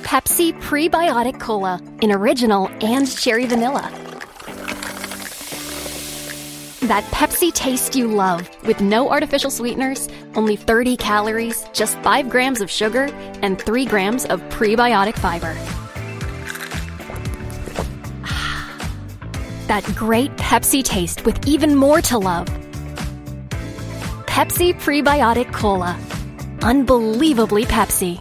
Pepsi Prebiotic Cola in original and cherry vanilla. That Pepsi taste you love, with no artificial sweeteners, only 30 calories, just 5 grams of sugar, and 3 grams of prebiotic fiber. That great Pepsi taste with even more to love. Pepsi Prebiotic Cola. Unbelievably Pepsi.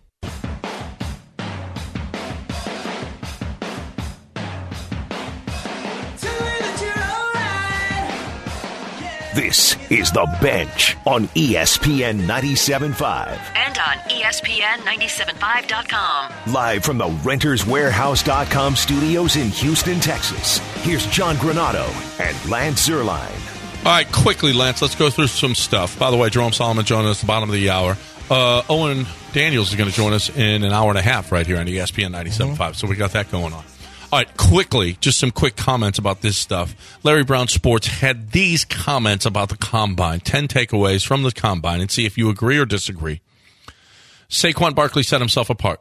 This is The Bench on ESPN 97.5. And on ESPN975.com. Live from the RentersWarehouse.com studios in Houston, Texas. Here's John Granado and Lance Zierlein. All right, quickly, Lance, let's go through some stuff. By the way, Jerome Solomon joining us at the bottom of the hour. Owen Daniels is going to join us in an hour and a half right here on ESPN 97.5. So we got that going on. All right, quickly, just some quick comments about this stuff. Larry Brown Sports had these comments about the Combine, 10 takeaways from the Combine, and see if you agree or disagree. Saquon Barkley set himself apart.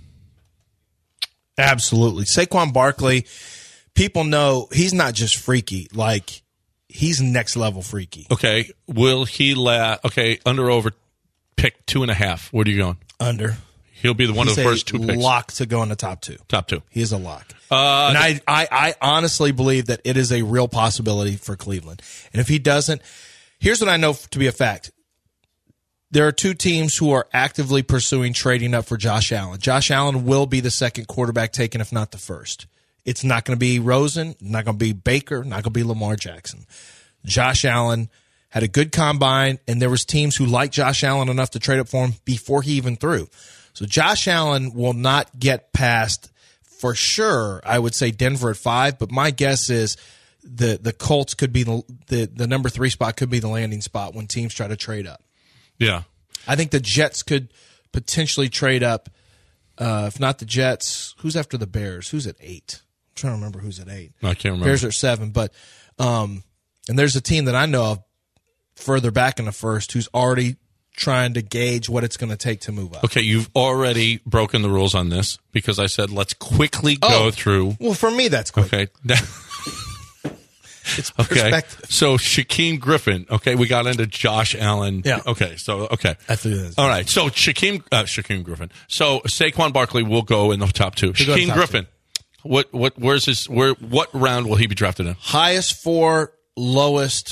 Absolutely. Saquon Barkley, people know he's not just freaky. Like, he's next level freaky. Okay, will he under over pick 2.5. Where are you going? Under. He'll be one of the first 2 picks. Lock to go in the top 2. Top 2. He is a lock. And I honestly believe that it is a real possibility for Cleveland. And if he doesn't, here's what I know to be a fact. There are 2 teams who are actively pursuing trading up for Josh Allen. Josh Allen will be the second quarterback taken, if not the first. It's not going to be Rosen, not going to be Baker, not going to be Lamar Jackson. Josh Allen had a good combine, and there was teams who liked Josh Allen enough to trade up for him before he even threw. So Josh Allen will not get past, for sure, I would say Denver at 5, but my guess is the Colts could be the number 3 spot could be the landing spot when teams try to trade up. Yeah. I think the Jets could potentially trade up. If not the Jets, who's after the Bears? Who's at 8? I'm trying to remember who's at 8. I can't remember. Bears are 7, but and there's a team that I know of further back in the first who's already trying to gauge what it's going to take to move up. Okay, you've already broken the rules on this because I said let's quickly go through. Well, for me, that's quick. Okay. It's okay. perspective. So Shaquem Griffin. Okay, we got into Josh Allen. Yeah. Okay. So okay. I feel that. All right. So Shaquem Griffin. So Saquon Barkley will go in the top 2. Shaquem Griffin. 2. What round will he be drafted in? Highest 4, lowest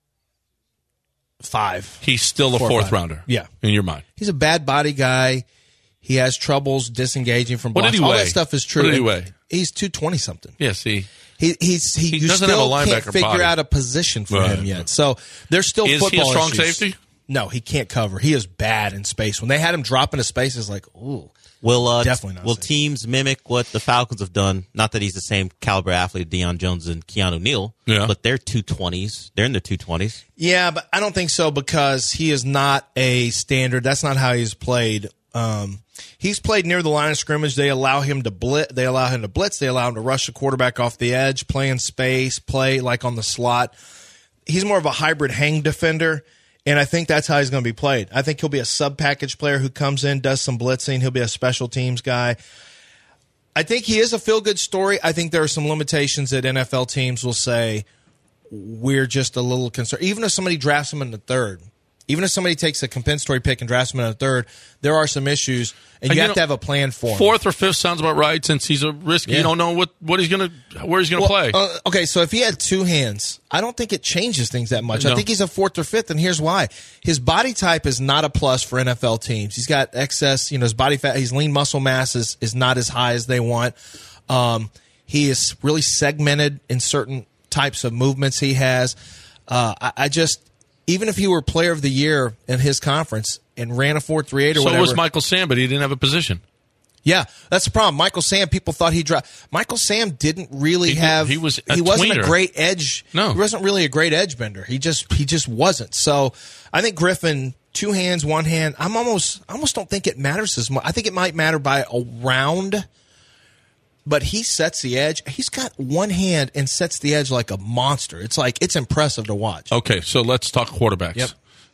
5. He's still a 4th rounder. Yeah. In your mind. He's a bad body guy. He has troubles disengaging from blocks. What did he weigh? All that stuff is true. What did he weigh? He's 220 something. Yeah, see. He doesn't still have a linebacker can't figure body. out a position for him yet. So there's still Is football he a strong issues. safety? No, he can't cover. He is bad in space. When they had him drop into space, it's like, ooh. Definitely not will safe. teams mimic what the Falcons have done? Not that he's the same caliber athlete, Deion Jones and Keanu Neal, but they're 220s. They're in their 220s. Yeah, but I don't think so because he is not a standard. That's not how he's played. He's played near the line of scrimmage. They allow him to blitz. They allow him to rush the quarterback off the edge, play in space, play like on the slot. He's more of a hybrid hang defender. And I think that's how he's going to be played. I think he'll be a sub-package player who comes in, does some blitzing. He'll be a special teams guy. I think he is a feel-good story. I think there are some limitations that NFL teams will say, we're just a little concerned. Even if somebody drafts him in the 3rd, even if somebody takes a compensatory pick and drafts him in the 3rd, there are some issues, and you have to have a plan for him. 4th or 5th sounds about right since he's a risk. Yeah. You don't know where he's going to play. Okay, so if he had 2 hands, I don't think it changes things that much. No. I think he's a 4th or 5th, and here's why. His body type is not a plus for NFL teams. He's got excess, his body fat, his lean muscle mass is not as high as they want. He is really segmented in certain types of movements he has. Even if he were player of the year in his conference and ran a 4.38 or whatever. So was Michael Sam, but he didn't have a position. Yeah, that's the problem. Michael Sam, people thought he dropped. Michael Sam didn't really have. He wasn't a great edge. No, he wasn't really a great edge bender. He just wasn't. So I think Griffin, 2 hands, 1 hand. I almost don't think it matters as much. I think it might matter by a round. But he sets the edge. He's got 1 hand and sets the edge like a monster. It's impressive to watch. Okay, so let's talk quarterbacks. Yep.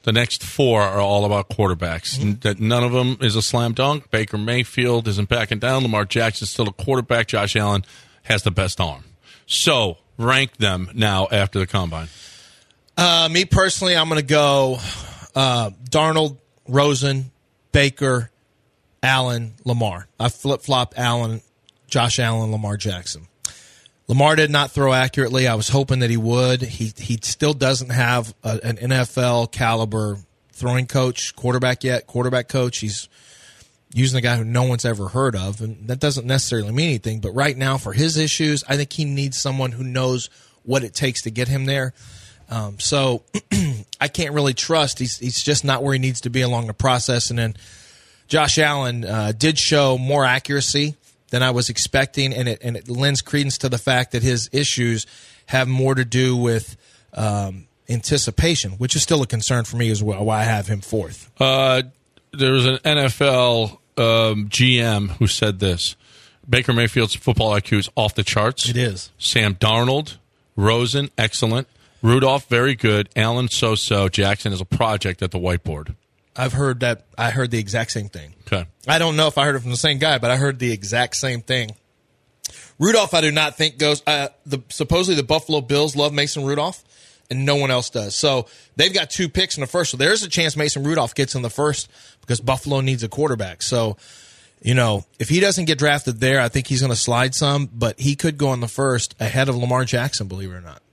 The next 4 are all about quarterbacks. That none of them is a slam dunk. Baker Mayfield isn't backing down. Lamar Jackson's still a quarterback. Josh Allen has the best arm. So rank them now after the combine. Me personally, I'm going to go Darnold, Rosen, Baker, Allen, Lamar. I flip-flop Josh Allen, Lamar Jackson. Lamar did not throw accurately. I was hoping that he would. He still doesn't have an NFL caliber throwing quarterback coach. He's using a guy who no one's ever heard of, and that doesn't necessarily mean anything. But right now, for his issues, I think he needs someone who knows what it takes to get him there. So I can't really trust. He's just not where he needs to be along the process. And then Josh Allen did show more accuracy than I was expecting, and it lends credence to the fact that his issues have more to do with anticipation, which is still a concern for me as well, why I have him 4th. There was an NFL GM who said this. Baker Mayfield's football IQ is off the charts. It is. Sam Darnold, Rosen, excellent. Rudolph, very good. Allen, so-so. Jackson is a project at the whiteboard. I've heard that. I heard the exact same thing. Okay. I don't know if I heard it from the same guy, but I heard the exact same thing. Rudolph, I do not think goes. Supposedly the Buffalo Bills love Mason Rudolph, and no one else does. So they've got 2 picks in the first. So there's a chance Mason Rudolph gets in the first because Buffalo needs a quarterback. So, if he doesn't get drafted there, I think he's going to slide some, but he could go in the first ahead of Lamar Jackson, believe it or not.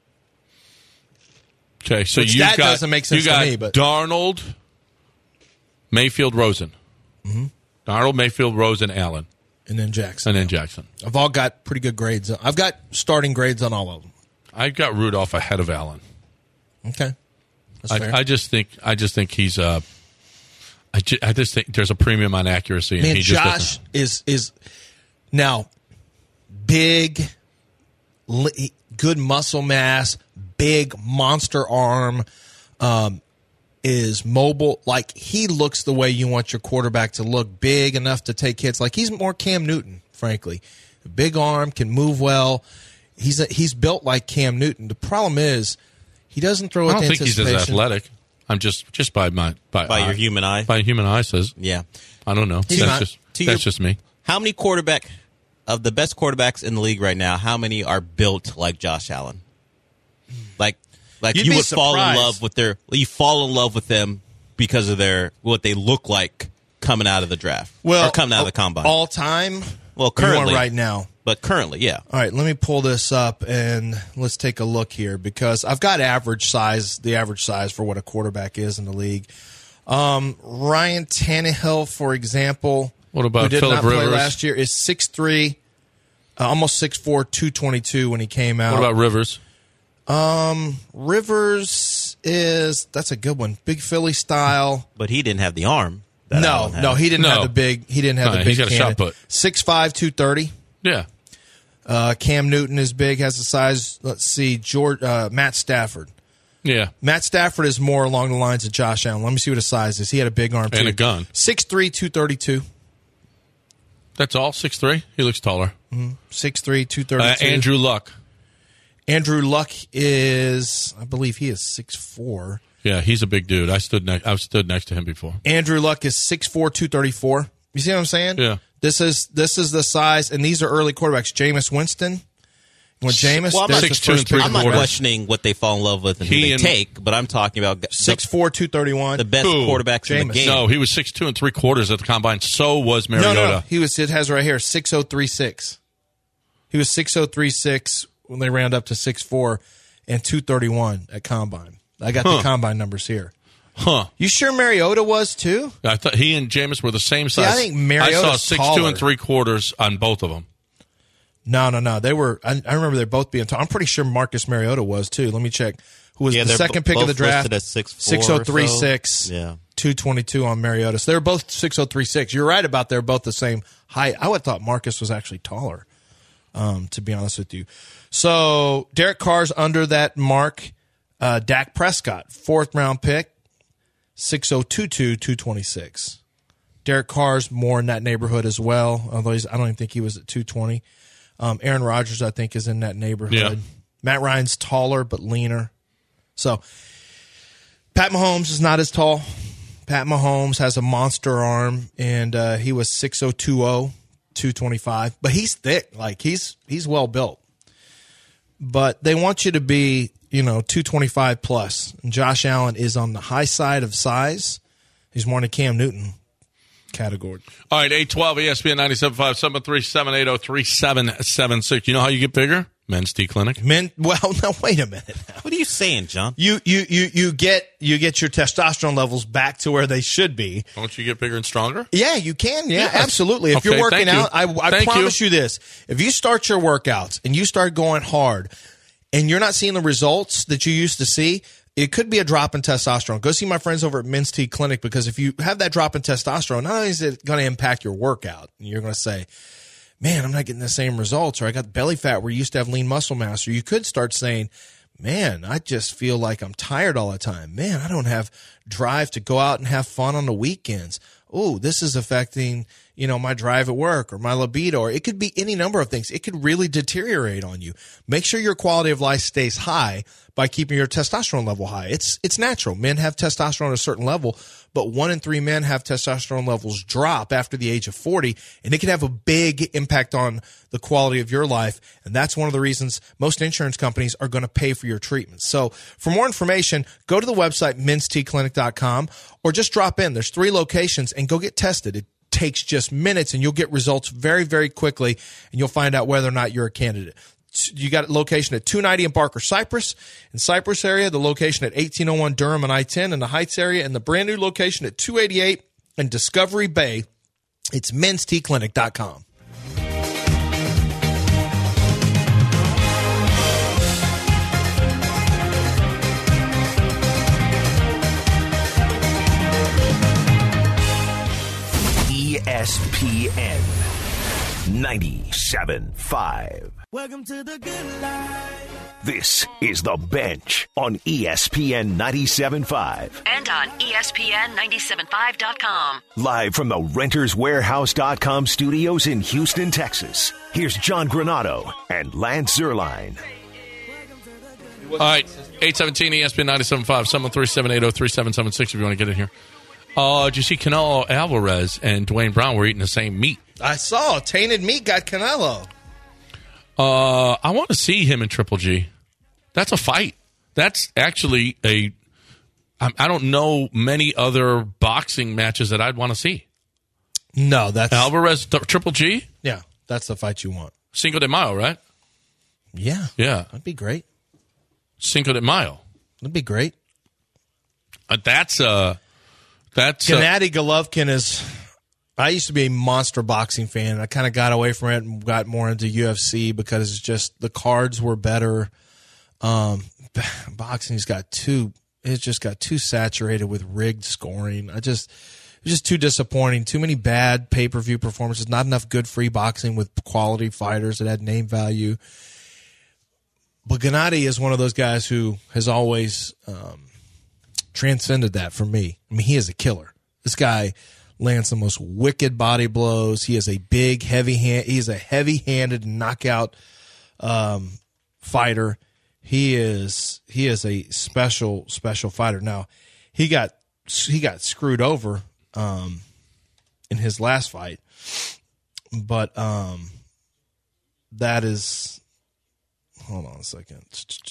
Okay, so doesn't make sense to me. But Darnold, Mayfield, Rosen. Mm-hmm. Darnold, Mayfield, Rosen, Allen. And then Jackson. I've all got pretty good grades. I've got starting grades on all of them. I've got Rudolph ahead of Allen. Okay. That's fair. I just think he's I just think there's a premium on accuracy. Man, Josh is now big, good muscle mass, big monster arm, is mobile. Like, he looks the way you want your quarterback to look, big enough to take hits. Like, he's more Cam Newton, frankly. Big arm, can move well. He's built like Cam Newton. The problem is he doesn't throw with anticipation. I don't think he's as athletic. I'm just by your human eye. By human eye says. Yeah. I don't know. That's just me. How many of the best quarterbacks in the league right now, how many are built like Josh Allen? Like you would fall in love with them because of what they look like coming out of the draft. Or coming out of the combine. All time? Well, currently right now. But currently, yeah. All right, let me pull this up and let's take a look here because I've got the average size for what a quarterback is in the league. Ryan Tannehill, for example, what about who did Phillip not play Rivers? last year, is 6'3", almost 6'4", 222 when he came out. What about Rivers? Rivers that's a good one. Big Philly style. But he didn't have the arm. No, he didn't have the big. He didn't have the big. He's got a shot put. 6'5", 230. Yeah. Cam Newton is big, has the size. Let's see, Matt Stafford. Yeah. Matt Stafford is more along the lines of Josh Allen. Let me see what his size is. He had a big arm, too. And a gun. 6'3", 232. That's all? 6'3"? He looks taller. 6'3", 232. Andrew Luck is, I believe he is 6'4". Yeah, he's a big dude. I've stood next to him before. Andrew Luck is 6'4", 234. You see what I'm saying? Yeah. This is the size, and these are early quarterbacks. Jameis Winston. There's the first pick. I'm not questioning what they fall in love with and who they take, but I'm talking about 6'4", 231. The best quarterbacks in the game. No, he was 6'2" 3/4 at the combine. So was Mariota. No. It has right here 6'0", He was 6'0", 3'6" when they round up to 6'4", and 231 at combine. I got the combine numbers here. Huh. You sure Mariota was too? I thought he and Jameis were the same size. Yeah, I think Mariota's I saw 6'2" 3/4 on both of them. No. They were. I remember they both being tall. I'm pretty sure Marcus Mariota was too. Let me check. Who was the second pick of the draft? 6'0", 3'6". Yeah. 222 on Mariota. So they were both 6'0", 3'6". You're right about they're both the same height. I would have thought Marcus was actually taller, to be honest with you. So Derek Carr's under that mark. Dak Prescott, 4th round pick, 6'0", 226. Derek Carr's more in that neighborhood as well, although I don't even think he was at 220. Aaron Rodgers, I think, is in that neighborhood. Yeah. Matt Ryan's taller but leaner. So Pat Mahomes is not as tall. Pat Mahomes has a monster arm, and he was 6'0", 225. But he's thick. Like, he's well built. But they want you to be, 225 plus. And Josh Allen is on the high side of size. He's more in the Cam Newton category. All right, 812 ESPN 97.5 737-8776. You know how you get bigger? Men's T Clinic. Well, no, wait a minute. What are you saying, John? You get your testosterone levels back to where they should be. Don't you get bigger and stronger? Yeah, you can. Yeah, absolutely. If you're working out, I promise you this. If you start your workouts and you start going hard and you're not seeing the results that you used to see, it could be a drop in testosterone. Go see my friends over at Men's T Clinic, because if you have that drop in testosterone, not only is it going to impact your workout, and you're going to say, man, I'm not getting the same results, or I got belly fat where you used to have lean muscle mass, or you could start saying, man, I just feel like I'm tired all the time. Man, I don't have drive to go out and have fun on the weekends. Oh, this is affecting, my drive at work or my libido, or it could be any number of things. It could really deteriorate on you. Make sure your quality of life stays high by keeping your testosterone level high. It's natural. Men have testosterone at a certain level, but 1 in 3 men have testosterone levels drop after the age of 40, and it can have a big impact on the quality of your life. And that's one of the reasons most insurance companies are going to pay for your treatment. So for more information, go to the website, menstclinic.com, or just drop in. There's 3 locations, and go get tested. It takes just minutes, and you'll get results very, very quickly, and you'll find out whether or not you're a candidate. You got a location at 290 in Barker Cypress, in Cypress area, the location at 1801 Durham and I-10 in the Heights area, and the brand new location at 288 in Discovery Bay. It's menstclinic.com. ESPN 97.5. Welcome to the good life. This is The Bench on ESPN 97.5. And on ESPN975.com. Live from the RentersWarehouse.com studios in Houston, Texas. Here's John Granado and Lance Zierlein. All right, 817 ESPN 97.5, 737-803-776 if you want to get in here. Did you see Canelo Alvarez and Dwayne Brown were eating the same meat? I saw. Tainted meat got Canelo. I want to see him in Triple G. That's a fight. That's actually I don't know many other boxing matches that I'd want to see. No, that's Alvarez Triple G? Yeah, that's the fight you want. Cinco de Mayo, right? Yeah. Yeah. That'd be great. Cinco de Mayo. That'd be great. That's Gennady Golovkin is... I used to be a monster boxing fan. I kind of got away from it and got more into UFC because it's just the cards were better. Boxing's got too saturated with rigged scoring. It was just too disappointing. Too many bad pay-per-view performances. Not enough good free boxing with quality fighters that had name value. But Gennady is one of those guys who has always transcended that for me. I mean, he is a killer. This guy lands the most wicked body blows. He is a big, he's a heavy-handed knockout fighter. He is a special fighter. Now, he got screwed over in his last fight, but that is, hold on a second.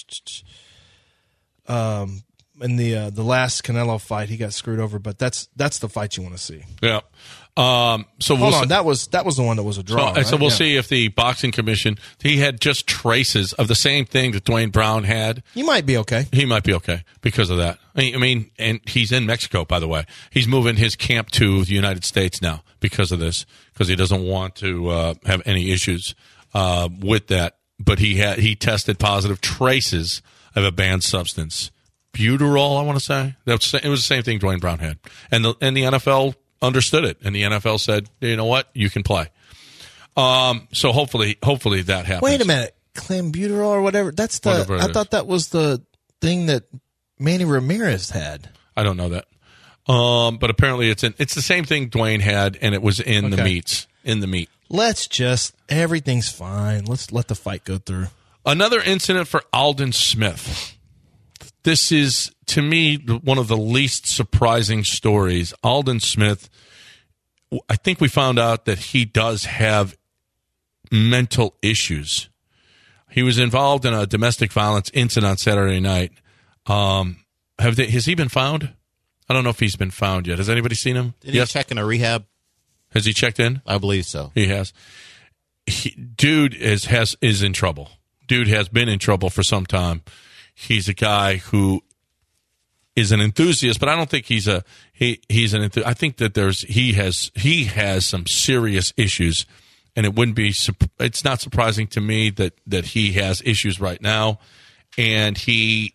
In the last Canelo fight, he got screwed over, but that's the fight you want to see. Yeah. So hold on, that was the one that was a draw. So we'll see if the boxing commission, he had just traces of the same thing that Dwayne Brown had. He might be okay. He might be okay because of that. I mean, and he's in Mexico, by the way. He's moving his camp to the United States now because of this, because he doesn't want to have any issues with that. But he tested positive traces of a banned substance. Buterol, I want to say. It was the same thing Dwayne Brown had. And the NFL understood it. And the NFL said, you know what? You can play. So hopefully that happens. Wait a minute. Clenbuterol or whatever. I thought that was the thing that Manny Ramirez had. I don't know that. But apparently it's the same thing Dwayne had, and it was in the meats. In the meat. Everything's fine. Let's let the fight go through. Another incident for Aldon Smith. This is to me, one of the least surprising stories. Aldon Smith, I think we found out that he does have mental issues. He was involved in a domestic violence incident on Saturday night. Has he been found? I don't know if he's been found yet. Has anybody seen him? Did he check in a rehab? Has he checked in? I believe so. He has. Dude is in trouble. Dude has been in trouble for some time. He's a guy who is an enthusiast, but I don't think he's an enthusiast. I think that he has some serious issues, and it's not surprising to me that he has issues right now, and he's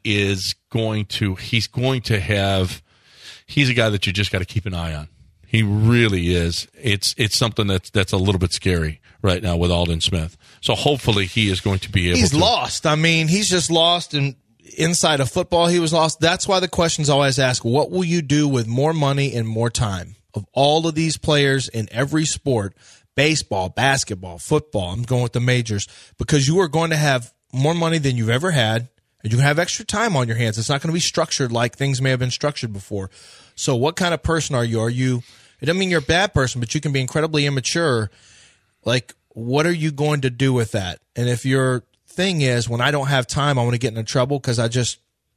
a guy that you just got to keep an eye on. He really is. It's something that's a little bit scary right now with Aldon Smith. So hopefully he is going to be able to. He's lost. I mean, he's just lost, and inside of football he was lost. That's why the question's always asked, what will you do with more money and more time? Of all of these players in every sport, baseball, basketball, football, I'm going with the majors, because you are going to have more money than you've ever had, and you have extra time on your hands. It's not going to be structured like things may have been structured before. So what kind of person are you? It doesn't mean you're a bad person, but you can be incredibly immature. Like, what are you going to do with that? And if your thing is, when I don't have time, I want to get into trouble because I just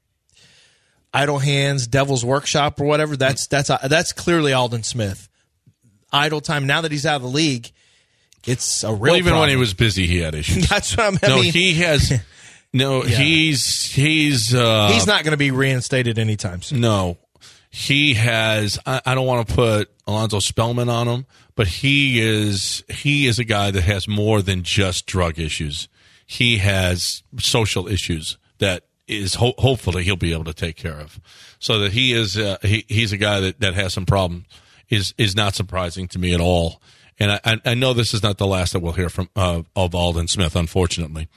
idle hands, devil's workshop or whatever, that's clearly Aldon Smith. Idle time. Now that he's out of the league, it's a real even problem. When he was busy, he had issues. That's what I mean. No, he has. No, yeah. He's not going to be reinstated anytime soon. No. He has. I don't want to put Alonzo Spellman on him, but he is a guy that has more than just drug issues. He has social issues that is hopefully he'll be able to take care of. So that he is he's a guy that has some problems is not surprising to me at all. And I know this is not the last that we'll hear from of Aldon Smith, unfortunately.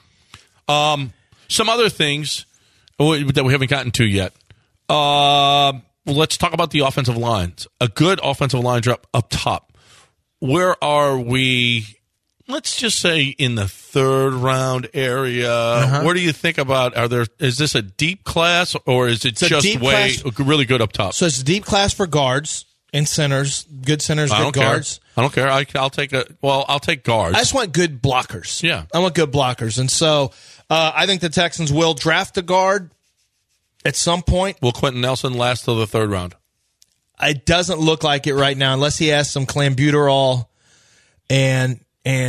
Some other things that we haven't gotten to yet. Let's talk about the offensive lines. A good offensive line drop up top. Where are we? Let's just say in the third round area. Uh-huh. Where do you think about? Is this a deep class or is it just really good up top? So it's a deep class for guards and centers. Good centers, good guards. I don't care. I'll take guards. I just want good blockers. Yeah, I want good blockers, and so I think the Texans will draft a guard. At some point. Will Quentin Nelson last till the third round? It doesn't look like it right now, unless he has some clambuterol and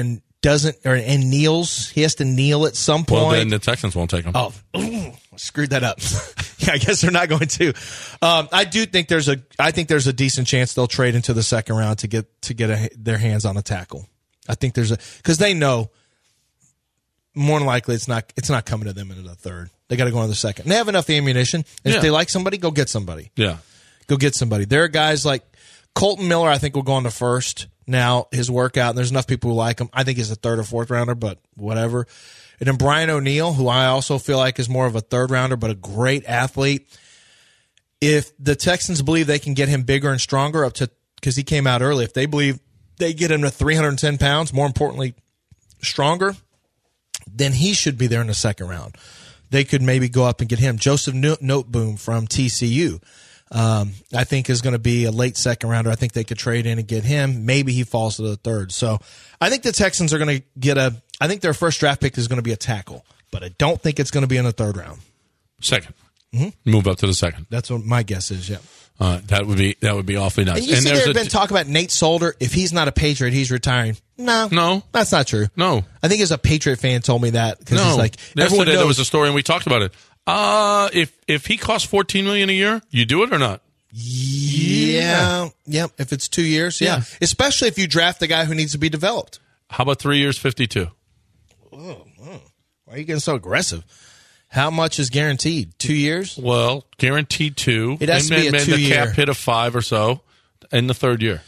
kneels. He has to kneel at some point. Well, then the Texans won't take him. Oh, screwed that up. Yeah, I guess they're not going to. I think there's a decent chance they'll trade into the second round to get their hands on a tackle. I think because they know more than likely it's not coming to them into the third. They got to go into the second. And they have enough ammunition. And if they like somebody, go get somebody. Yeah. Go get somebody. There are guys like Colton Miller, I think, will go on the first. Now, his workout, and there's enough people who like him. I think he's a third or fourth rounder, but whatever. And then Brian O'Neill, who I also feel like is more of a third rounder, but a great athlete. If the Texans believe they can get him bigger and stronger because he came out early, if they believe they get him to 310 pounds, more importantly, stronger, then he should be there in the second round. They could maybe go up and get him. Joseph Noteboom from TCU, I think is going to be a late second rounder. I think they could trade in and get him. Maybe he falls to the third. So I think the Texans are going to get I think their first draft pick is going to be a tackle, but I don't think it's going to be in the third round. Second. Mm-hmm. Move up to the second. That's what my guess is, yeah. That would be awfully nice. And you see there's been talk about Nate Solder. If he's not a Patriot, he's retiring. No, that's not true. No, I think as a Patriot fan told me that because he's like everyone knows. There was a story and we talked about it. If he costs $14 million a year, you do it or not? Yeah. If it's 2 years, yeah. Especially if you draft the guy who needs to be developed. How about 3 years, 52? Why are you getting so aggressive? How much is guaranteed? 2 years? Well, guaranteed 2. It has to be a 2 year. The cap hit of 5 or so in the third year.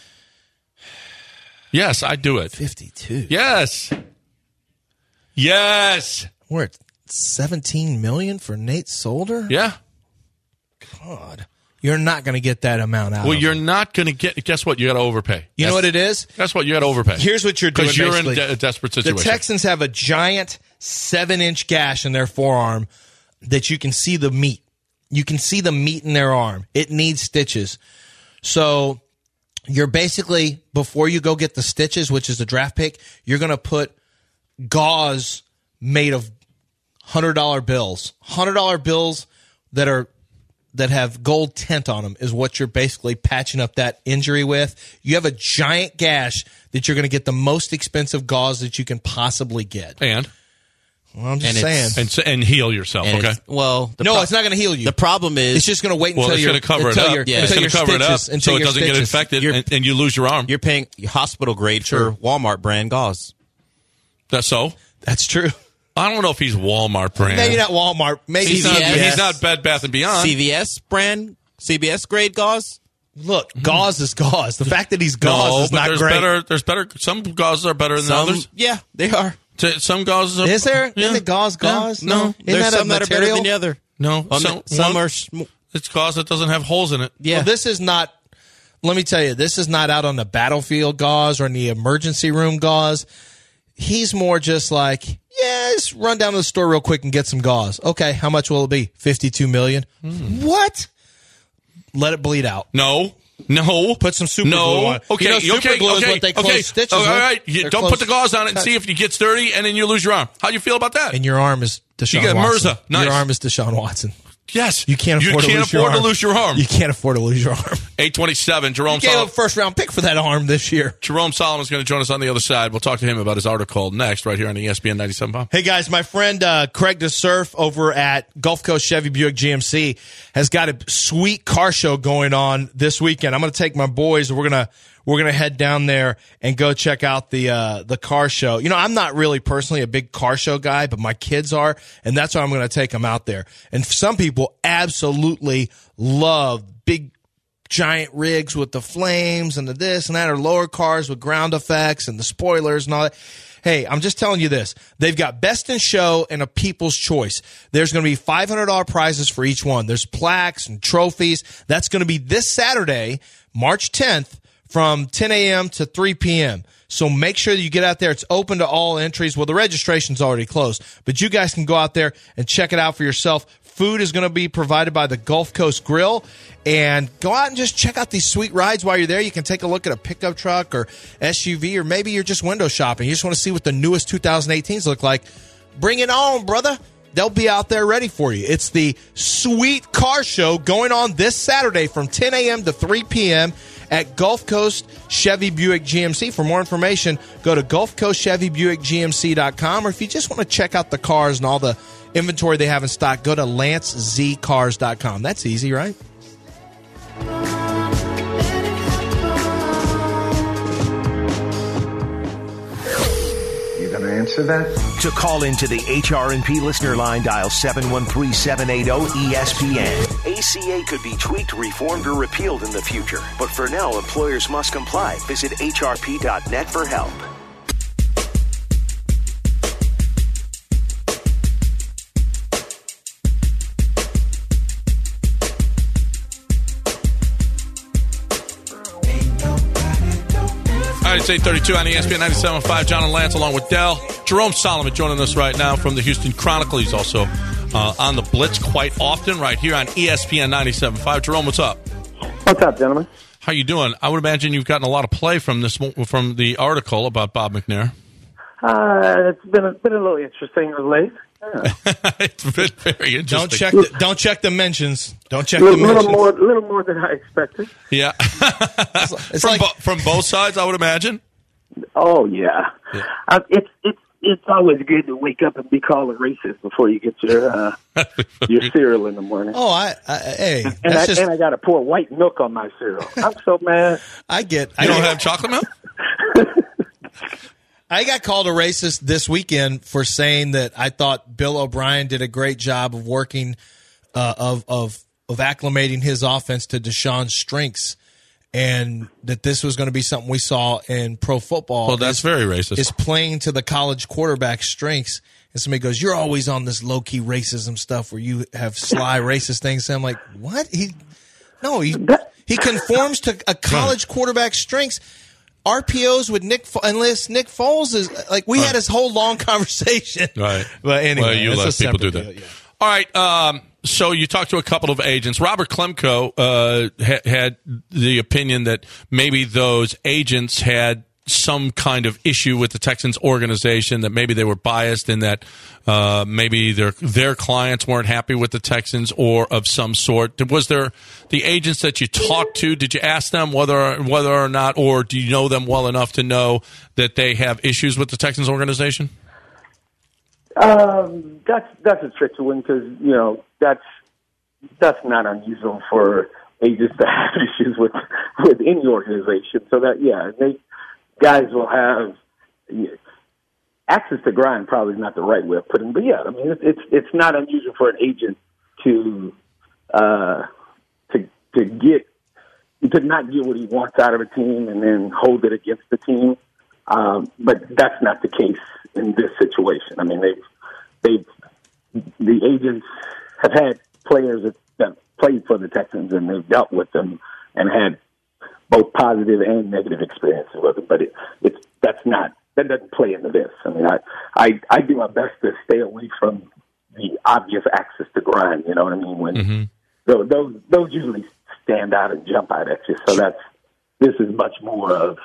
Yes, I do it. 52. Yes. We're at $17 million for Nate Solder? Yeah. God. You're not going to get that amount out. Well, you're not going to get. Guess what? You got to overpay. You know what it is? Guess what? You got to overpay. Here's what you're doing. Because you're in a desperate situation. The Texans have a giant 7-inch gash in their forearm that you can see the meat. You can see the meat in their arm. It needs stitches. So you're basically, before you go get the stitches, which is the draft pick, you're going to put gauze made of $100 bills. $100 bills that have gold tint on them is what you're basically patching up that injury with. You have a giant gash that you're going to get the most expensive gauze that you can possibly get. And? Well, I'm just saying. And heal yourself, and okay? It's not going to heal you. The problem is... It's just going to wait until it's going to cover it up. It's going to cover it up so it doesn't get infected and you lose your arm. You're paying hospital grade for Walmart brand gauze. That's so? That's true. I don't know if he's Walmart brand. Maybe not Walmart. Maybe he's not Bed Bath & Beyond. CVS brand? CVS grade gauze? Look, gauze is gauze. The fact that he's gauze is not great. There's better. Some gauzes are better than others. Yeah, they are. Some gauzes are. Is there? Yeah. Isn't it gauze? No. There's some that are better than the other. No. Some are... It's gauze that doesn't have holes in it. Yeah. Well, this is not... Let me tell you, this is not out on the battlefield gauze or in the emergency room gauze. He's more just like, just run down to the store real quick and get some gauze. Okay, how much will it be? $52 million. What? Let it bleed out. No. Put some super glue on. Okay. Super glue is what they close stitches with. All right. Don't put the gauze on it and see if it gets dirty, and then you lose your arm. How do you feel about that? And your arm is Deshaun Watson. You get MRSA. Nice. Your arm is Deshaun Watson. Yes. You can't afford to lose your arm. You can't afford to lose your arm. 827, Jerome Solomon. You gave a first-round pick for that arm this year. Jerome Solomon is going to join us on the other side. We'll talk to him about his article next, right here on ESPN 97.5. Hey, guys, my friend Craig DeSurf over at Gulf Coast Chevy Buick GMC has got a sweet car show going on this weekend. I'm going to take my boys, and we're going to head down there and go check out the car show. You know, I'm not really personally a big car show guy, but my kids are, and that's why I'm going to take them out there. And some people absolutely love big, giant rigs with the flames and the this and that, or lower cars with ground effects and the spoilers and all that. Hey, I'm just telling you this. They've got Best in Show and a People's Choice. There's going to be $500 prizes for each one. There's plaques and trophies. That's going to be this Saturday, March 10th, from 10 a.m. to 3 p.m. So make sure that you get out there. It's open to all entries. Well, the registration's already closed, but you guys can go out there and check it out for yourself. Food is going to be provided by the Gulf Coast Grill. And go out and just check out these sweet rides while you're there. You can take a look at a pickup truck or SUV, or maybe you're just window shopping. You just want to see what the newest 2018s look like. Bring it on, brother. They'll be out there ready for you. It's the Sweet Car Show going on this Saturday from 10 a.m. to 3 p.m. at Gulf Coast Chevy Buick GMC. For more information, go to GulfCoastChevyBuickGMC.com, or if you just want to check out the cars and all the inventory they have in stock, go to LanceZCars.com. That's easy, right? You gonna answer that? To call into the HRNP listener line, dial 713-780-ESPN. ACA could be tweaked, reformed, or repealed in the future. But for now, employers must comply. Visit hrp.net for help. It's 8:32 on ESPN 97.5. John and Lance along with Dell. Jerome Solomon joining us right now from the Houston Chronicle. He's also on the Blitz quite often right here on ESPN 97.5. Jerome, what's up? What's up, gentlemen? How you doing? I would imagine you've gotten a lot of play from the article about Bob McNair. It's been a little interesting of late. Yeah. It's been very interesting. Don't check the mentions. Don't check the mentions. Little more than I expected. Yeah. It's from both sides, I would imagine. Oh yeah. It's always good to wake up and be called a racist before you get your cereal in the morning. Oh, hey, and I got to pour white milk on my cereal. I'm so mad. I don't have chocolate milk. I got called a racist this weekend for saying that I thought Bill O'Brien did a great job of working, of acclimating his offense to Deshaun's strengths, and that this was going to be something we saw in pro football. Well, that's very racist. Is playing to the college quarterback's strengths. And somebody goes, "You're always on this low-key racism stuff where you have sly racist things." And I'm like, what? He conforms to a college quarterback's strengths. RPOs with Nick Foles is like we had this whole long conversation. Right. But anyway, well, you let people do that. Yeah. All right. So you talked to a couple of agents. Robert Klemko had the opinion that maybe those agents had some kind of issue with the Texans organization, that maybe they were biased in that maybe their clients weren't happy with the Texans or of some sort. Was there the agents that you talked to, did you ask them whether or not, or do you know them well enough to know that they have issues with the Texans organization? That's a tricky one because, that's not unusual for agents to have issues with any organization. So that, guys will have access to grind. Probably not the right way of putting it, but yeah, I mean it's not unusual for an agent to not get what he wants out of a team and then hold it against the team. But that's not the case in this situation. I mean, the agents have had players that played for the Texans and they've dealt with them and had both positive and negative experiences with it, but that doesn't play into this. I mean, I do my best to stay away from the obvious access to grind. You know what I mean? When those usually stand out and jump out at you. So this is much more of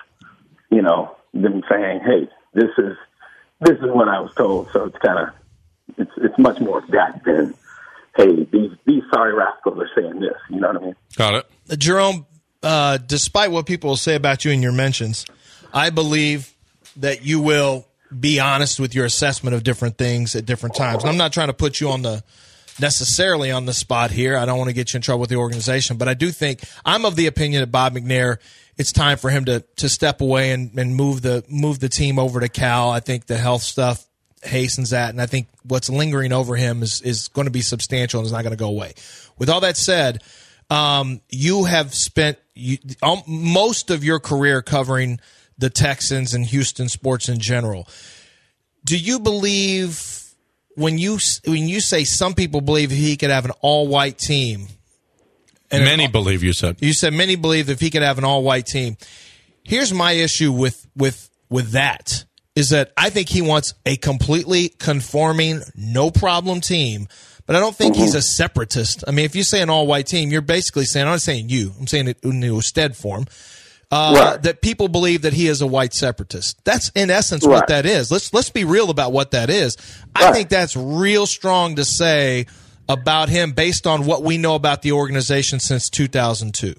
them saying, "Hey, this is what I was told." So it's much more of that than, "Hey, these sorry rascals are saying this." You know what I mean? Got it, Jerome. Despite what people will say about you in your mentions, I believe that you will be honest with your assessment of different things at different times. And I'm not trying to put you necessarily on the spot here. I don't want to get you in trouble with the organization, but I do think I'm of the opinion that Bob McNair, it's time for him to step away and move the team over to Cal. I think the health stuff hastens that, and I think what's lingering over him is going to be substantial and is not going to go away. With all that said, you have spent most of your career covering the Texans and Houston sports in general. Do you believe when you say some people believe he could have an all-white team? And many believe, you said. You said many believe if he could have an all-white team. Here's my issue with that, is that I think he wants a completely conforming, no-problem team. But I don't think he's a separatist. I mean, if you say an all-white team, you're basically saying, I'm not saying you, I'm saying it in a stead form, that people believe that he is a white separatist. That's in essence what that is. Let's be real about what that is. I think that's real strong to say about him based on what we know about the organization since 2002.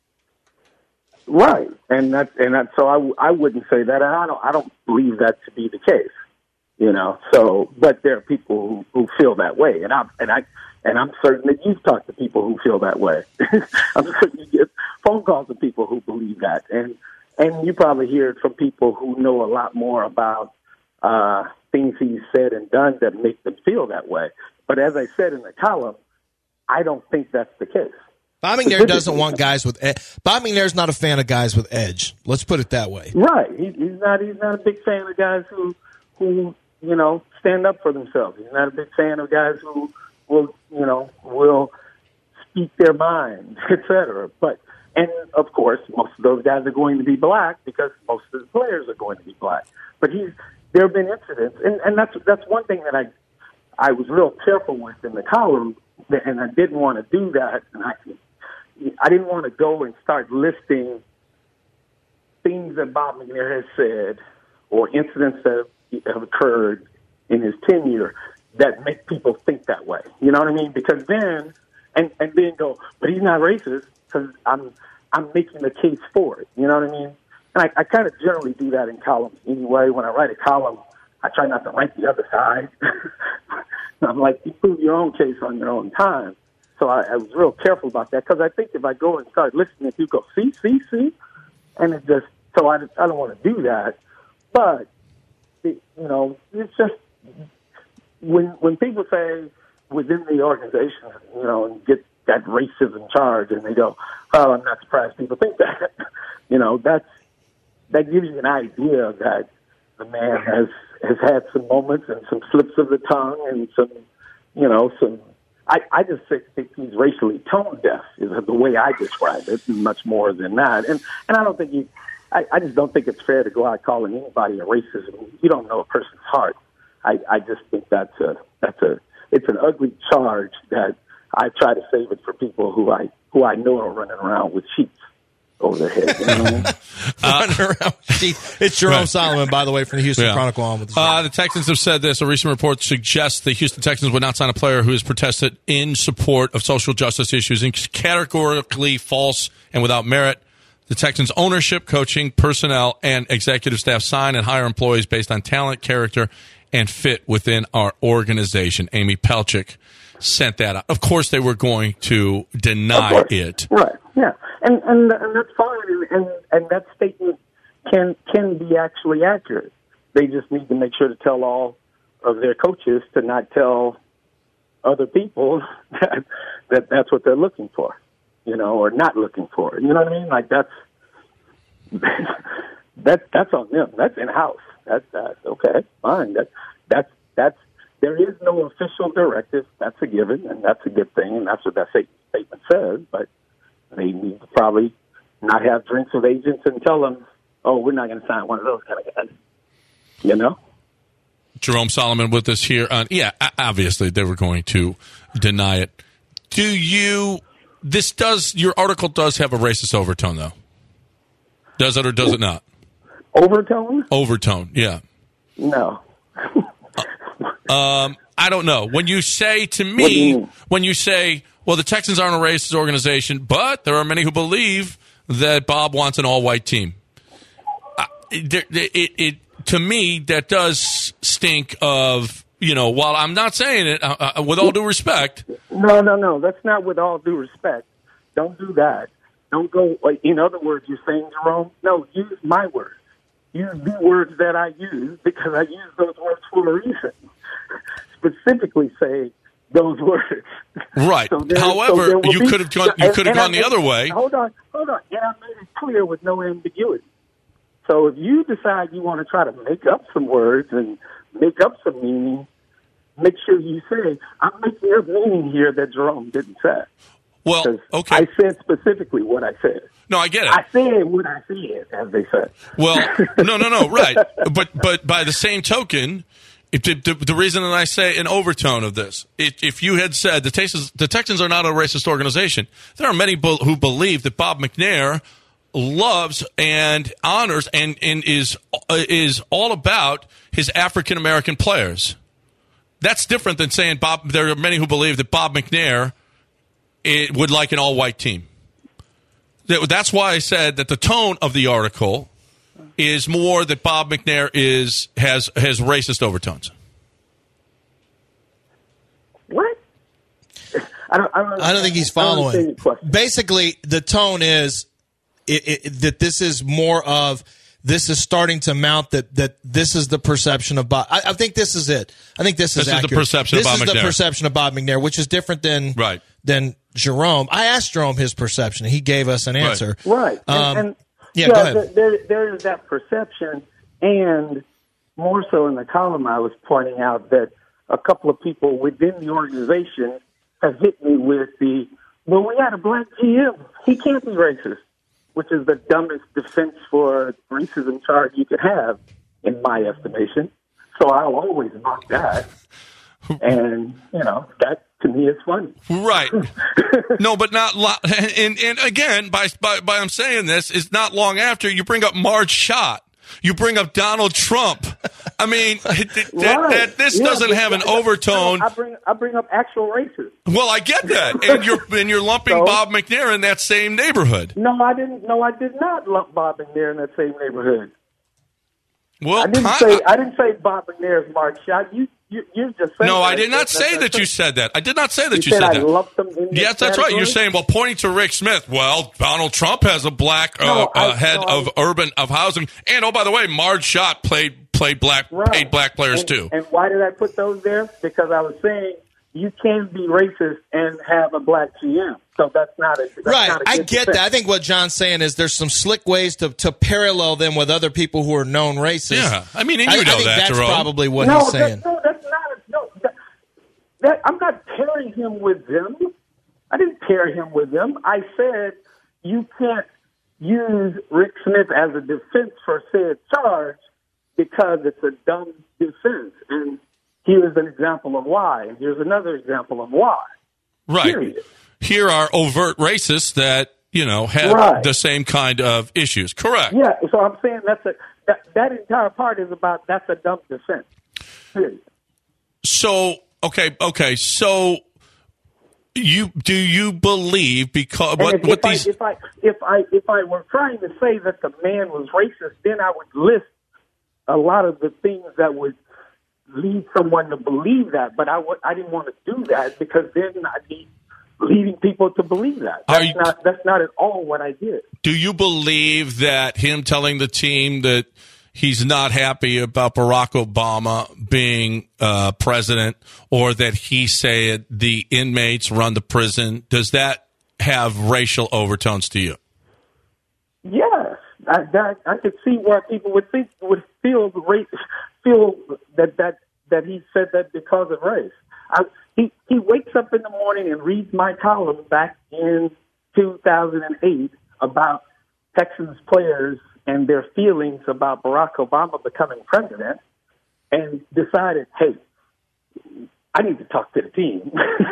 Right, and that's so I wouldn't say that. I don't believe that to be the case. So, but there are people who feel that way, and I'm certain that you've talked to people who feel that way. I'm certain you get phone calls from people who believe that, and you probably hear it from people who know a lot more about things he's said and done that make them feel that way. But as I said in the column, I don't think that's the case. Bob McNair doesn't want guys with Bob McNair's not a fan of guys with edge. Let's put it that way. Right, he's not a big fan of guys who stand up for themselves. He's not a big fan of guys who will speak their mind, etc. And of course, most of those guys are going to be black because most of the players are going to be black. But there have been incidents, and that's one thing that I was real careful with in the column, and I didn't want to do that. And I didn't want to go and start listing things that Bob McNair has said or incidents that have occurred in his tenure that make people think that way. You know what I mean? Because then, and then go, but he's not racist because I'm making the case for it. You know what I mean? And I kind of generally do that in columns anyway. When I write a column, I try not to write the other side. I'm like, you prove your own case on your own time. So I was real careful about that because I think if I go and start listening, you go, see, and it just, so I don't want to do that. But it's just when people say within the organization, and get that racism charge, and they go, "Oh, I'm not surprised people think that." That gives you an idea that the man has had some moments and some slips of the tongue and some. I just think he's racially tone deaf is the way I describe it, much more than that. And I don't think I just don't think it's fair to go out calling anybody a racist. You don't know a person's heart. I just think it's an ugly charge that I try to save it for people who I know are running around with sheets over their heads. You know what I mean? Running around with sheets. It's Jerome Solomon, by the way, from the Houston Chronicle. On with the Texans have said this. A recent report suggests the Houston Texans would not sign a player who has protested in support of social justice issues and categorically false and without merit. The Texans' ownership, coaching, personnel, and executive staff sign and hire employees based on talent, character, and fit within our organization. Amy Pelchik sent that out. Of course, they were going to deny it. Right. Yeah. And that's fine. And that statement can be actually accurate. They just need to make sure to tell all of their coaches to not tell other people that that's what they're looking for, or not looking for. You know what I mean? Like that's on them. That's in house. That's okay. Fine. That's there is no official directive. That's a given, and that's a good thing, and that's what that statement says. But they need to probably not have drinks with agents and tell them, "Oh, we're not going to sign one of those kind of guys." Jerome Solomon with us here. Obviously they were going to deny it. Your article does have a racist overtone, though. Does it or does it not? Overtone? Overtone, yeah. No. I don't know. When you say to me, well, the Texans aren't a racist organization, but there are many who believe that Bob wants an all-white team. To me, that does stink of, while I'm not saying it, with all due respect. No. That's not with all due respect. Don't do that. Don't go, in other words, you're saying, Jerome, no, use my words. Use the words that I use because I use those words for a reason. Specifically say those words. Right. However, you could have gone the other way. Hold on. And I made it clear with no ambiguity. So if you decide you want to try to make up some words and make up some meaning, make sure you say, I'm making up meaning here that Jerome didn't say. Well, okay. I said specifically what I said. No, I get it. I said what I said, as they said. Well, no, right. But by the same token, the reason that I say an overtone of this, if you had said the Texans are not a racist organization, there are many who believe that Bob McNair loves and honors and is all about his African American players. That's different than saying there are many who believe that Bob McNair would like an all-white team. That's why I said that the tone of the article is more that Bob McNair has racist overtones. What? I don't think he's following. Basically, the tone is that this is more of this is starting to mount that this is the perception of Bob. I think this is it. I think this is accurate. The perception of Bob McNair. This is the perception of Bob McNair, which is different than Jerome. I asked Jerome his perception. He gave us an answer. Right. Go ahead. There is that perception, and more so in the column I was pointing out that a couple of people within the organization have hit me with we had a black GM. He can't be racist, which is the dumbest defense for racism charge you could have, in my estimation. So I'll always mock that. And, that to me is funny. Right. No, but not and again, by I'm saying this, is not long after you bring up Marge Schott. You bring up Donald Trump. I mean, this doesn't have an overtone. I bring up actual racists. Well, I get that, and you're lumping Bob McNair in that same neighborhood. No, I didn't. No, I did not lump Bob McNair in that same neighborhood. Well, I didn't say Bob McNair is Marge Schott. You're just saying. No, I did not say that you said that. I did not say that you said I that. Lumped them in yes, that's right. You're saying, well, pointing to Rick Smith. Well, Donald Trump has a black head of housing, and by the way, Marge Schott paid black players too. And why did I put those there? Because I was saying you can be racist and have a black GM. So that's not a right. Not a I get that. I think what John's saying is there's some slick ways to parallel them with other people who are known racists. Yeah, I mean, and I think that's Jerome. probably what he's saying. I'm not pairing him with them. I didn't pair him with them. I said you can't use Rick Smith as a defense for said charge because it's a dumb defense. And here's an example of why. And here's another example of why. Right. Period. Here are overt racists that, have the same kind of issues. Correct. Yeah, so I'm saying that entire part is about that's a dumb dissent. Period. So, okay. So do you believe because if I were trying to say that the man was racist, then I would list a lot of the things that would lead someone to believe that, but I didn't want to do that because then I'd be leading people to believe that. That's not at all what I did. Do you believe that him telling the team that he's not happy about Barack Obama being president, or that he said the inmates run the prison, does that have racial overtones to you? Yes, I could see where people would feel that he said that because of race. He wakes up in the morning and reads my column back in 2008 about Texans players and their feelings about Barack Obama becoming president, and decided, hey, I need to talk to the team.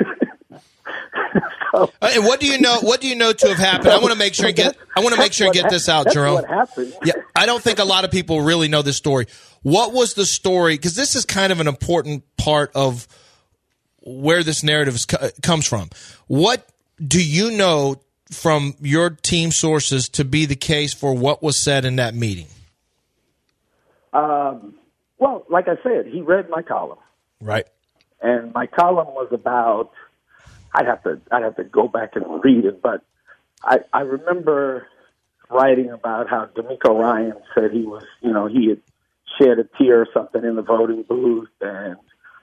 And what do you know to have happened? I want to make sure and get this out, Jerome. What happened? Yeah, I don't think a lot of people really know this story. What was the story? Because this is kind of an important part of where this narrative comes from. What do you know from your team sources to be the case for what was said in that meeting? Well, like I said, he read my column. Right. And my column was about, I'd have to go back and read it, but I remember writing about how D'Amico Ryan said he was, he had shed a tear or something in the voting booth, and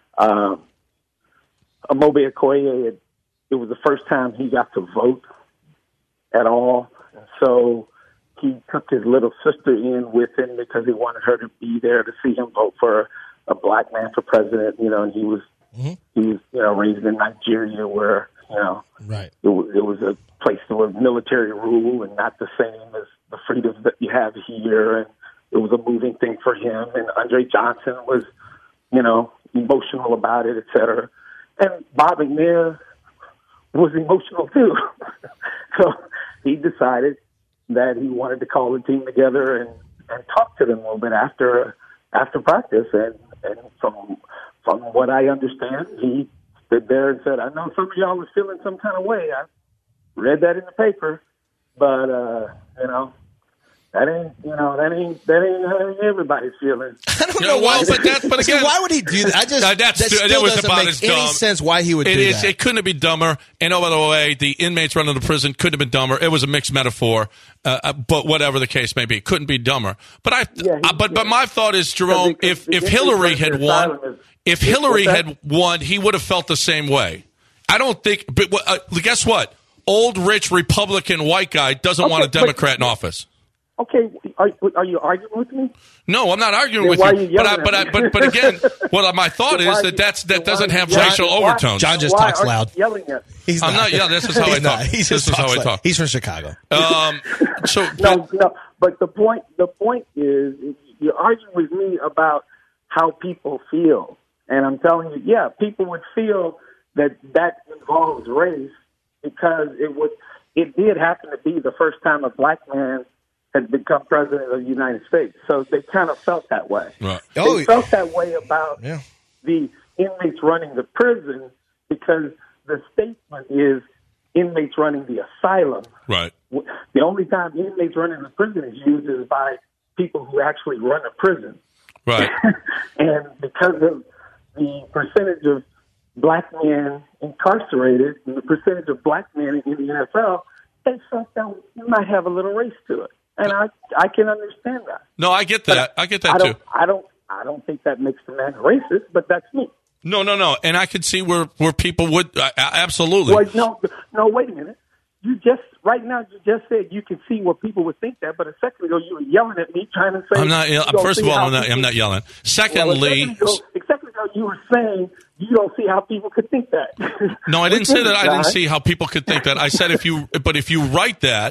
Amobi Okoye, it was the first time he got to vote at all. And so he took his little sister in with him because he wanted her to be there to see him vote for a black man for president, and he was, raised in Nigeria where, right. it was a place where military rule and not the same as the freedoms that you have here. And it was a moving thing for him. And Andre Johnson was, emotional about it, et cetera. And Bob McNair was emotional too. So he decided that he wanted to call the team together and talk to them a little bit after practice. And from what I understand, he stood there and said, I know some of y'all was feeling some kind of way. I read that in the paper, but, that ain't everybody's feeling. I don't know why. But again, why would he do that? That still doesn't make any sense why he would do that. It couldn't be dumber. And by the way, the inmates running the prison couldn't have been dumber. It was a mixed metaphor. But whatever the case may be, it couldn't be dumber. But but my thought is, Jerome, if Hillary had won, he would have felt the same way. I don't think. But guess what? Old, rich Republican white guy doesn't want a Democrat in office. Okay, are you arguing with me? No, I'm not arguing with you. But again, what my thought is that doesn't have racial overtones. John just talks loud. Yelling at me? I'm not yelling. This is how I talk. This is how I talk. He's from Chicago. No. But the point is, you're arguing with me about how people feel, and I'm telling you, people would feel that involves race because it did happen to be the first time a black man had become president of the United States. So they kind of felt that way. Right. They felt that way about the inmates running the prison because the statement is inmates running the asylum. Right. The only time inmates running the prison is used is by people who actually run a prison. Right. And because of the percentage of black men incarcerated and the percentage of black men in the NFL, they felt that you might have a little race to it. And I can understand that. No, I get that. I get that too. I don't think that makes the man racist, but that's me. No. And I could see where people would absolutely. Well, no, wait a minute. You just said you could see where people would think that, but a second ago you were yelling at me trying to say. I'm not. First of all, I'm not yelling. Secondly, a second ago you were saying you don't see how people could think that. No, I didn't say that. I didn't see how people could think that. I said if you write that.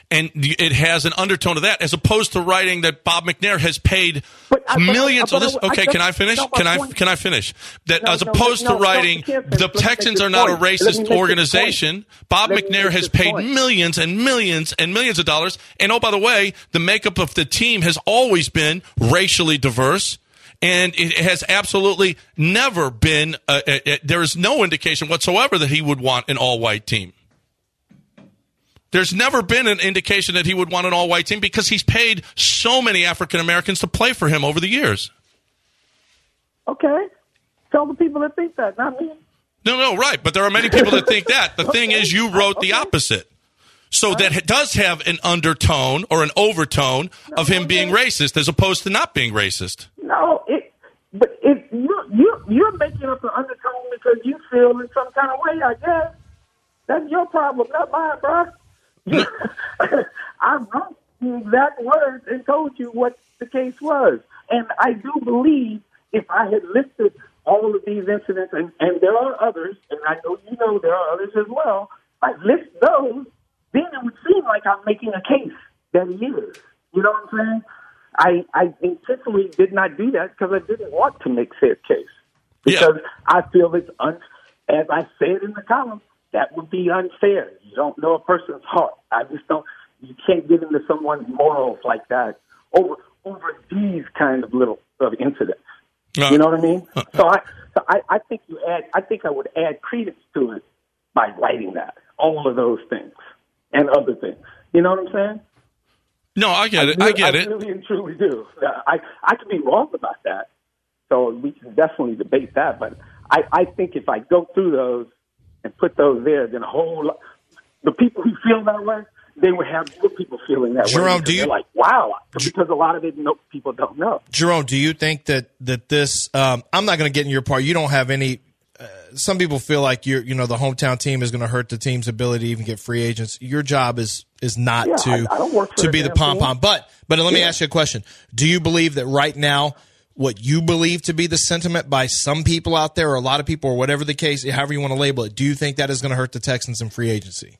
And it has an undertone of that, as opposed to writing that Bob McNair has paid millions. Can I finish? Can I finish? That as opposed to writing the Texans are not a racist organization, Bob McNair has paid millions and millions and millions of dollars. And oh, by the way, the makeup of the team has always been racially diverse. And it has absolutely never been, there is no indication whatsoever that he would want an all-white team. There's never been an indication that he would want an all-white team because he's paid so many African Americans to play for him over the years. Okay. Tell the people that think that, not me. No, right. But there are many people that think that. The thing is, you wrote the opposite. So that it does have an undertone or an overtone of him being racist as opposed to not being racist. No, you're making up an undertone because you feel in some kind of way, I guess. That's your problem, not mine, bro. I wrote the exact words and told you what the case was. And I do believe if I had listed all of these incidents, and there are others, and I know you know there are others as well, I list those, then it would seem like I'm making a case that he is. You know what I'm saying? I intentionally did not do that because I didn't want to make said case. Because I feel it's, as I said in the column, that would be unfair. You don't know a person's heart. I just don't, you can't get into someone's morals like that over these kind of little incidents. You know what I mean? So I think I would add credence to it by writing that, all of those things. And other things. You know what I'm saying? No, I get it. I really and truly do. I could be wrong about that. So we can definitely debate that. But I think if I go through those and put those there, then the people who feel that way, they would have more people feeling that way. Jerome, do you like, wow, because a lot of it people don't know. Jerome, do you think that this? I'm not going to get in your part. You don't have any. Some people feel like the hometown team is going to hurt the team's ability to even get free agents. Your job is not to be the pom-pom. But let me ask you a question. Do you believe that right now what you believe to be the sentiment by some people out there or a lot of people or whatever the case, however you want to label it, do you think that is going to hurt the Texans in free agency?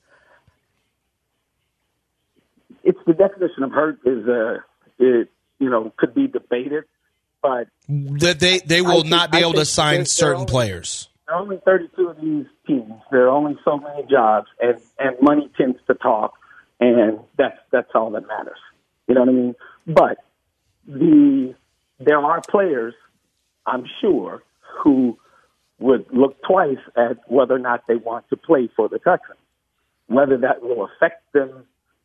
It's the definition of hurt is could be debated, but that they will not be able to sign certain players. There are only 32 of these teams. There are only so many jobs, and money tends to talk, and that's all that matters. You know what I mean? But there are players, I'm sure, who would look twice at whether or not they want to play for the Texans. Whether that will affect them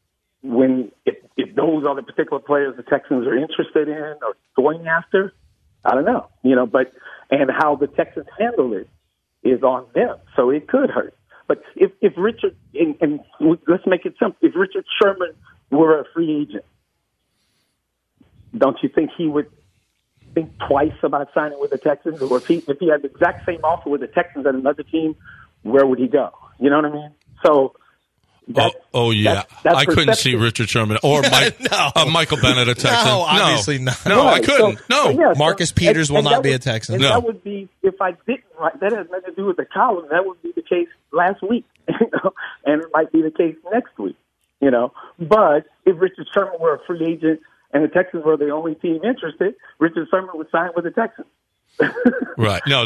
if those are the particular players the Texans are interested in or going after, I don't know. And how the Texans handle it is on them, so it could hurt. But if Richard, and let's make it simple, if Richard Sherman were a free agent, don't you think he would think twice about signing with the Texans? Or if he had the exact same offer with the Texans and another team, where would he go? You know what I mean? So. That's I couldn't see Richard Sherman or Michael Bennett a Texan. No, obviously not. No, I couldn't. Marcus Peters will not be a Texan. And that would be, if I didn't write, that has nothing to do with the column. That would be the case last week, and it might be the case next week. But if Richard Sherman were a free agent and the Texans were the only team interested, Richard Sherman would sign with the Texans. Right? No,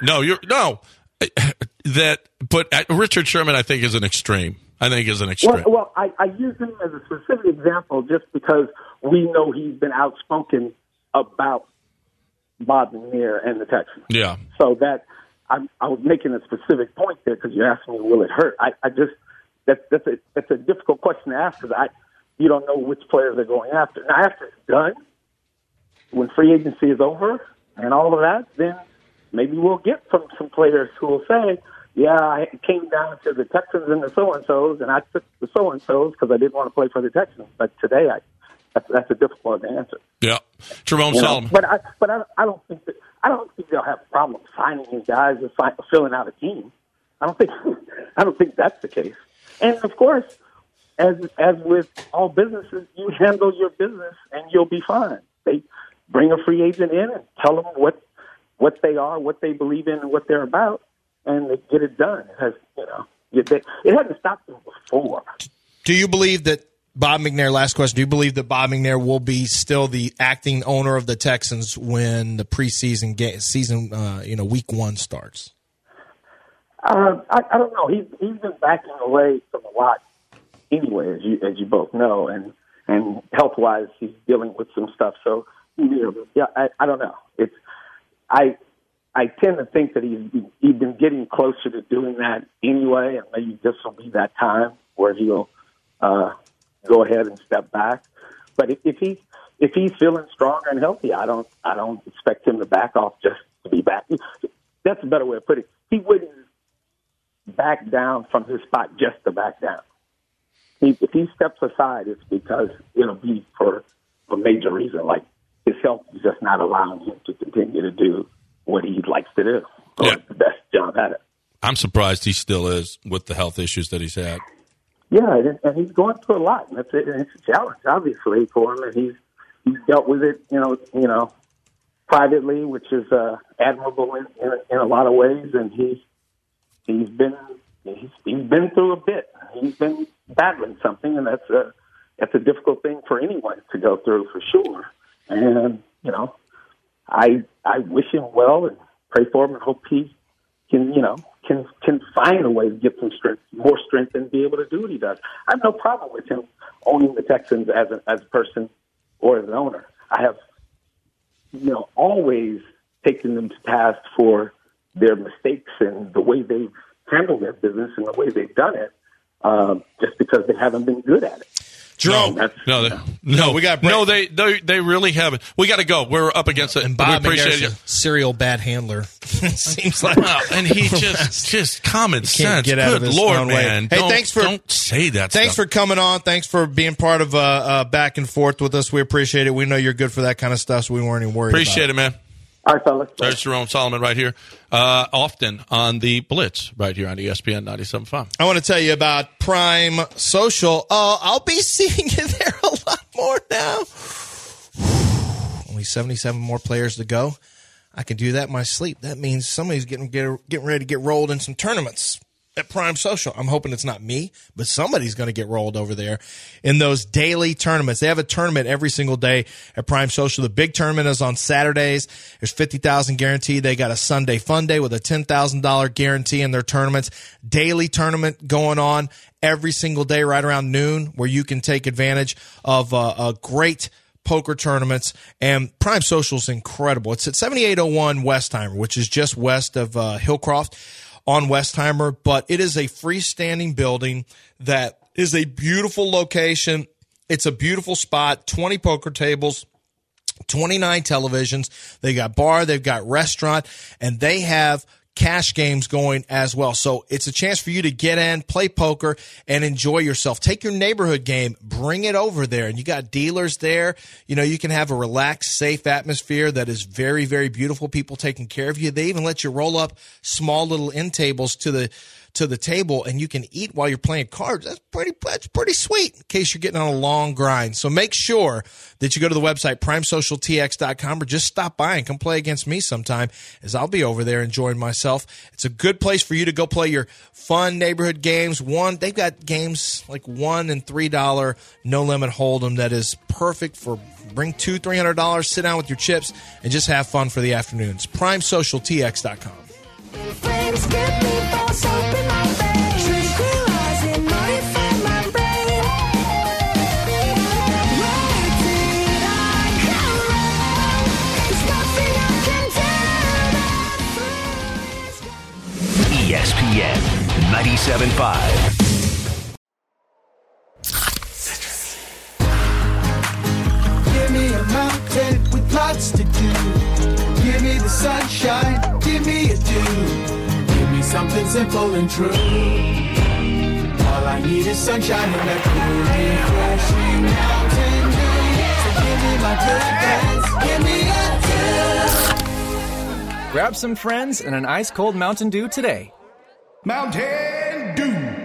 But Richard Sherman, I think, is an extreme. Well, I use him as a specific example just because we know he's been outspoken about Bob McNair and the Texans. Yeah. So that I was making a specific point there because you asked me, will it hurt? That's a difficult question to ask because you don't know which players they're going after. Now, after it's done, when free agency is over and all of that, then maybe we'll get from some players who will say, yeah, I came down to the Texans and the so-and-sos, and I took the so-and-sos because I didn't want to play for the Texans. But today, that's a difficult answer. Yeah, Jerome Solomon. But I don't think they'll have a problem signing these guys or filling out a team. I don't think that's the case. And of course, as with all businesses, you handle your business and you'll be fine. They bring a free agent in and tell them what they are, what they believe in, and what they're about. And they get it done. It hasn't stopped them before. Do you believe that Bob McNair, last question. Do you believe that Bob McNair will be still the acting owner of the Texans when the preseason week 1 starts? I don't know. He's been backing away from a lot anyway, as you both know, and health-wise, he's dealing with some stuff. So, I don't know. I tend to think that he's been getting closer to doing that anyway, and maybe this will be that time where he'll go ahead and step back. But if he's feeling stronger and healthy, I don't expect him to back off just to be back. That's a better way of putting it. He wouldn't back down from his spot just to back down. If he steps aside, it's because it'll be for a major reason, like his health is just not allowing him to continue to do what he likes to do. Yeah. The best job at it. I'm surprised he still is with the health issues that he's had. Yeah, and he's going through a lot. And it's a challenge, obviously, for him, and he's dealt with it, privately, which is admirable in a lot of ways. And he's been through a bit. He's been battling something, and that's a difficult thing for anyone to go through, for sure. And I wish him well and pray for him, and hope he can find a way to get some strength, more strength, and be able to do what he does. I have no problem with him owning the Texans as a person or as an owner. I have, always taken them to task for their mistakes and the way they've handled their business and the way they've done it, just because they haven't been good at it. Jerome, we got they really haven't. We got to go. We're up against it, and Bob we appreciate you. Serial bad handler. Seems like, and he just common sense. Get out of his Lord, own man. Way. Hey, don't say that. Thanks for coming on. Thanks for being part of back and forth with us. We appreciate it. We know you're good for that kind of stuff, so we weren't even worried. Appreciate about it, man. All right, fellas. There's Jerome Solomon right here, often on the Blitz, right here on ESPN 97.5. I want to tell you about Prime Social. I'll be seeing you there a lot more now. Only 77 more players to go. I can do that in my sleep. That means somebody's getting ready to get rolled in some tournaments at Prime Social. I'm hoping it's not me, but somebody's going to get rolled over there in those daily tournaments. They have a tournament every single day at Prime Social. The big tournament is on Saturdays. There's $50,000 guaranteed. They got a Sunday fun day with a $10,000 guarantee in their tournaments. Daily tournament going on every single day right around noon, where you can take advantage of a great poker tournaments. And Prime Social is incredible. It's at 7801 Westheimer, which is just west of Hillcroft on Westheimer, but it is a freestanding building that is a beautiful location. It's a beautiful spot, 20 poker tables, 29 televisions. They got bar, they've got restaurant, and they have cash games going as well. So it's a chance for you to get in, play poker, and enjoy yourself. Take your neighborhood game, bring it over there, and you got dealers there. You can have a relaxed, safe atmosphere that is very, very beautiful. People taking care of you. They even let you roll up small little end tables to the table, and you can eat while you're playing cards. That's pretty sweet in case you're getting on a long grind. So make sure that you go to the website, primesocialtx.com, or just stop by and come play against me sometime, as I'll be over there enjoying myself. It's a good place for you to go play your fun neighborhood games. They've got games like $1 and $3 no limit hold'em that is perfect for bring $200-$300, sit down with your chips, and just have fun for the afternoons. primesocialtx.com. Flames get me false open my bed. Tranquilizing, modify my brain. Where did I come wrong? There's nothing I can do. ESPN 97.5. Give me a mountain with lots to do. Give me the sunshine, give me a dew. Give me something simple and true. All I need is sunshine and a cool, refreshing Mountain Dew. So give me my good friends, give me a dew. Grab some friends and an ice-cold Mountain Dew today. Mountain Dew.